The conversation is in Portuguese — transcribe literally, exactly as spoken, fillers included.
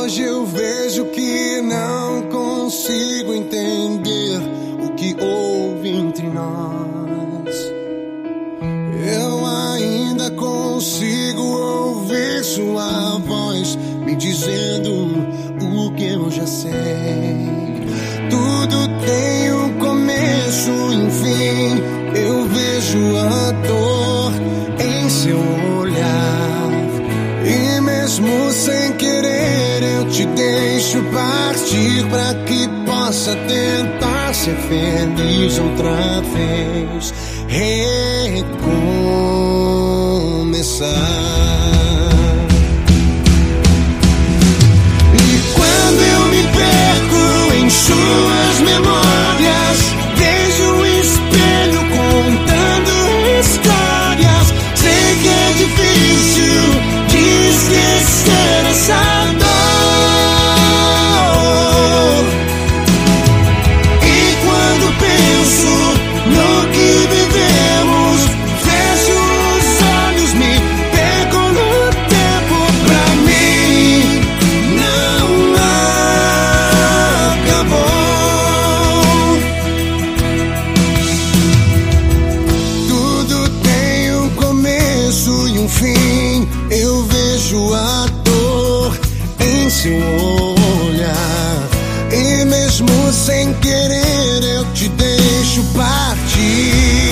Hoje eu vejo que não consigo entender o que houve entre nós. Eu ainda consigo ouvir sua voz me dizendo o que eu já sei. Tudo tem um começo e um fim. Eu vejo a dor em seu olhar, e mesmo sem querer eu te deixo partir pra que possa tentar ser feliz outra vez, recomeçar. E quando eu me perco em suas memórias, vejo o espelho contando histórias. Sei que é difícil de esquecer essa dor. E quando penso no que vivemos, fecho os olhos, me pego no tempo. Pra mim não acabou. Tudo tem um começo e um fim. Eu vejo a dor em seu olhar, e mesmo sem querer eu te deixo partir.